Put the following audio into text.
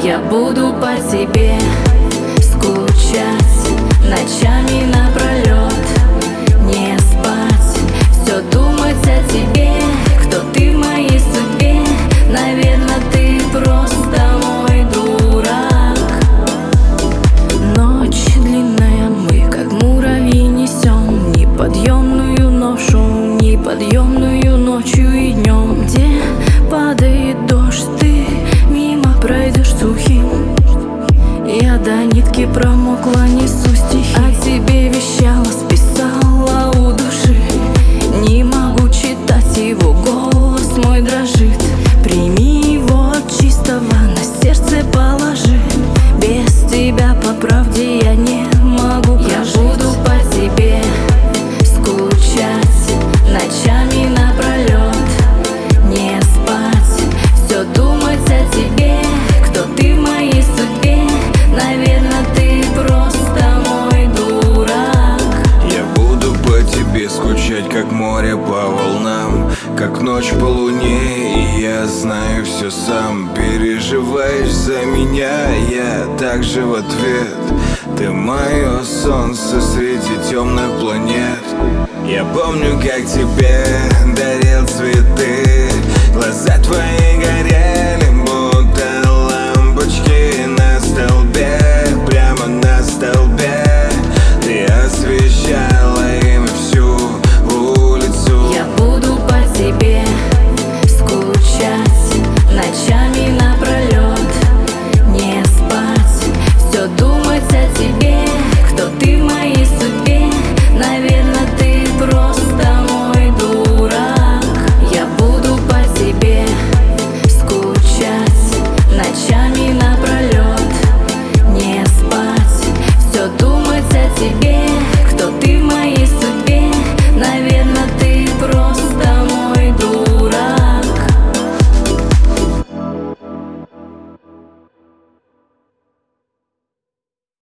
Я буду по тебе скучать ночами напролет, не спать, все думать о тебе. Кто ты в моей судьбе? Наверное, ты просто мой дурак. Ночь длинная, мы как муравьи несем неподъемную ношу, неподъемную ночью и днем. Где падает дождь, ты мимо пройдешь сухим. Я до нитки промокла, несу стихи. О тебе вещала, списала у души. Не могу читать, его голос мой дрожит. Прими его чистого, на сердце положи. Без тебя, по правде, я не могу прожить. Я буду по тебе скучать ночами напролет, не спать, все думать о тебе. Кто ты в моей судьбе? Наверное, ты просто мой дурак. Я буду по тебе скучать, как море по волнам, как ночь по луне, и я знаю все сам. Переживаешь за меня, я также в ответ. Ты мое солнце среди темных планет. Я помню, как тебе дарил цветы. Глаза твои горели